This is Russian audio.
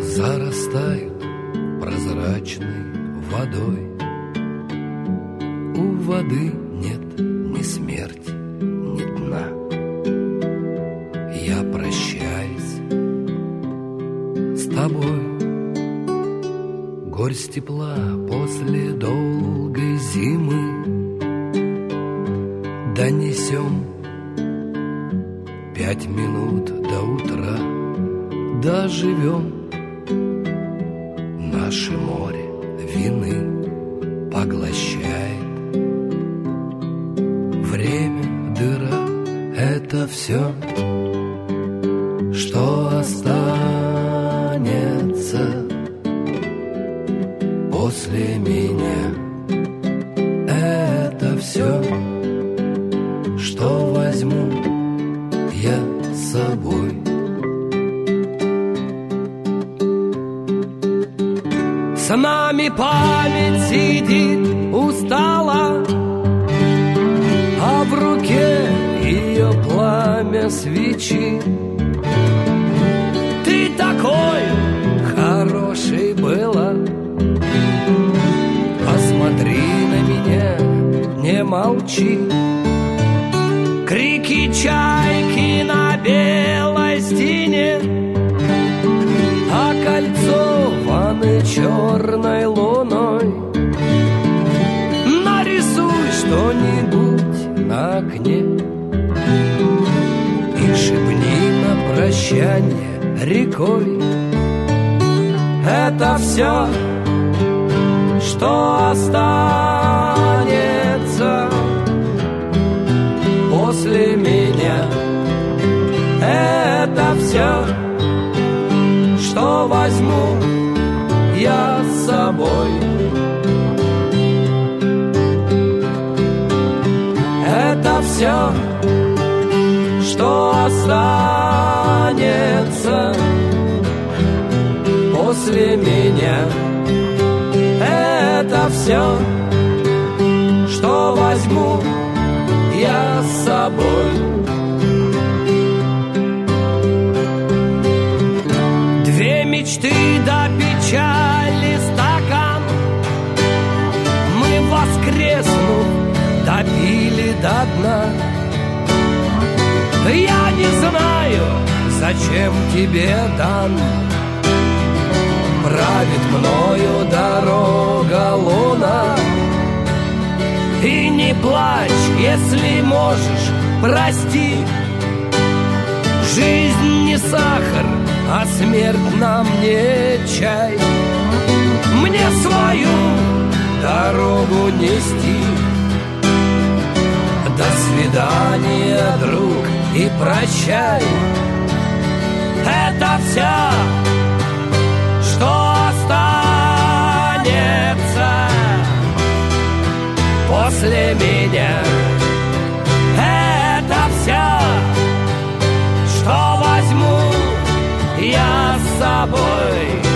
зарастают прозрачной водой. У воды нет ни смерти, ни дна. Я прощаюсь с тобой. Горсть тепла после долгой зимы донесем 5 минут до утра. Доживем. Наше море вины поглощает. Время, дыра — это все, что останется после меня. Это все, что возьму я с собой. С нами память сидит устала, а в руке ее пламя свечи. Ты такой хороший была, посмотри на меня, не молчи. Крики чайки на белой стене, а кольцо ваны черной луной. Нарисуй что-нибудь на окне и шепни на прощание рекой. Это все, что останется после меня. Это все, что возьму я с собой. Это все, что останется после меня. Это все, что возьму я с собой. Две мечты до печали стакан мы, воскреснув, допили до дна. Я не знаю, зачем тебе дан. Правит мною дорога луна. И не плачь, если можешь, прости. Жизнь не сахар, а смерть нам не чай. Мне свою дорогу нести. До свидания, друг, и прощай. Это все, что останется после меня. Это все, что возьму я с собой.